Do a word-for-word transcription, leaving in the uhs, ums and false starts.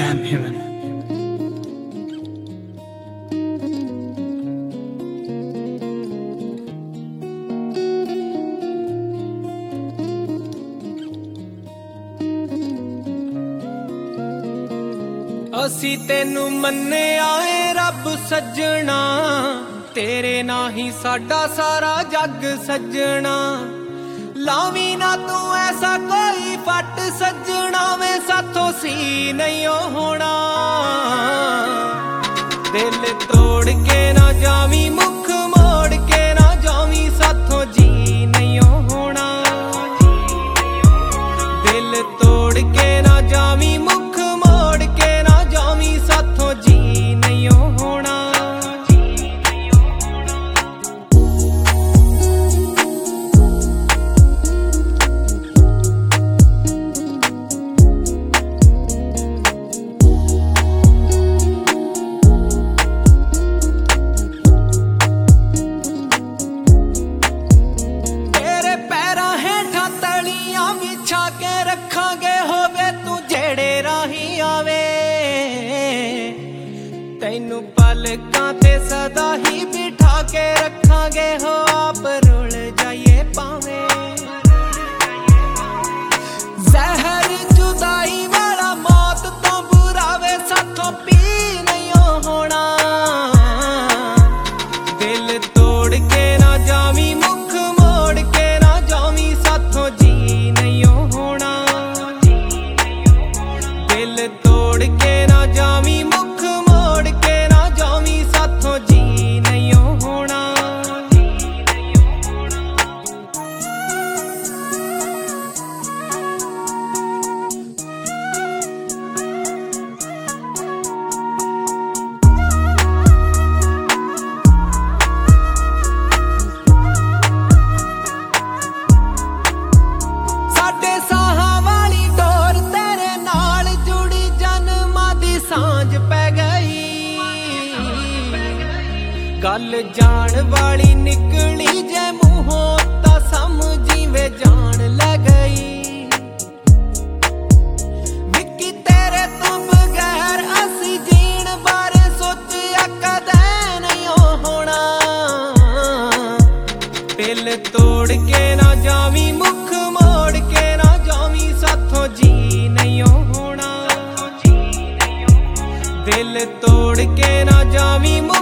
Jam Heaven। असी तेनू मन्निया ए रब सजना, तेरे ना ही साडा सारा जग सजना। लावी ना तू ऐसा कोई फट सजना, वे साथों सी नहीं होना। दिल तोड़ के ना जावी, मुख मोड़ के ना जावी, साथों जी नहीं होना। दिल तोड़ के ना जावी, मुख मोड़ के ना जावी, साथों जी नहीं होना। तेरे पैरां हेठां तलियां बिछा के रखांगे, होवे तू जेड़े राही आवे। तैनू पलकां ते सदा ही बिठा के रखांगे, हो आप रुल जाइए पावे। जहर जुदाई वाला मौत तो बुरावे, साथों पी नहीं होना। दिल तोड़ के ना जावी, मुख मोड़ के ना जावी, साथों जी नहीं होना। दिल तोड़ के ना जावी, मुख मोड़ के ना जावी, साथों जी नहीं होना। साडे साहां वाली डोर तेरे नाल जुड़ी, जन्मां दी सांझ पै गई। गल जान वाली निकली जे मूंहों, तां समझी वे जान ले गई। विक्की तेरे तो बगैर असी जीण बारे सोचिया कदे नहीं होना। दिल तोड़ के ना जावी, मुख मोड़ के ना जावी, साथों जी नहीं होना। दिल तोड़ के ना जावी।